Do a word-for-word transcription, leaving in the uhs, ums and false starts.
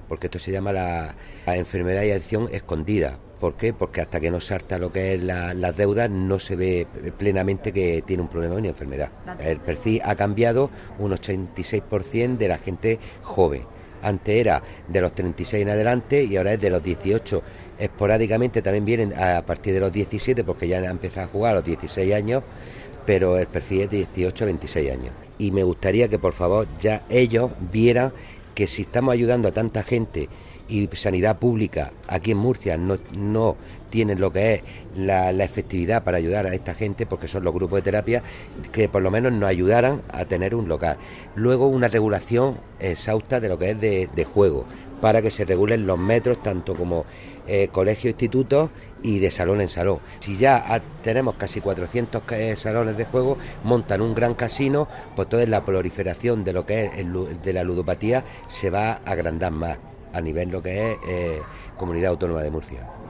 porque esto se llama la, la enfermedad y adicción escondida. ¿Por qué? Porque hasta que no salta lo que es la, las deudas no se ve plenamente que tiene un problema ni enfermedad. El perfil ha cambiado un ochenta y seis por ciento de la gente joven. Antes era de los treinta y seis en adelante y ahora es de los dieciocho. Esporádicamente también vienen a partir de los diecisiete porque ya han empezado a jugar a los dieciséis años, pero el perfil es de dieciocho a veintiséis años. Y me gustaría que por favor ya ellos vieran que si estamos ayudando a tanta gente y sanidad pública aquí en Murcia no, no tienen lo que es la, la efectividad para ayudar a esta gente, porque son los grupos de terapia, que por lo menos nos ayudaran a tener un local. Luego una regulación exhausta de lo que es de, de juego, para que se regulen los metros, tanto como eh, colegios, institutos y de salón en salón. Si ya ha, tenemos casi cuatrocientos eh, salones de juego, montan un gran casino, pues toda la proliferación de lo que es el, de la ludopatía se va a agrandar más a nivel lo que es eh, Comunidad Autónoma de Murcia.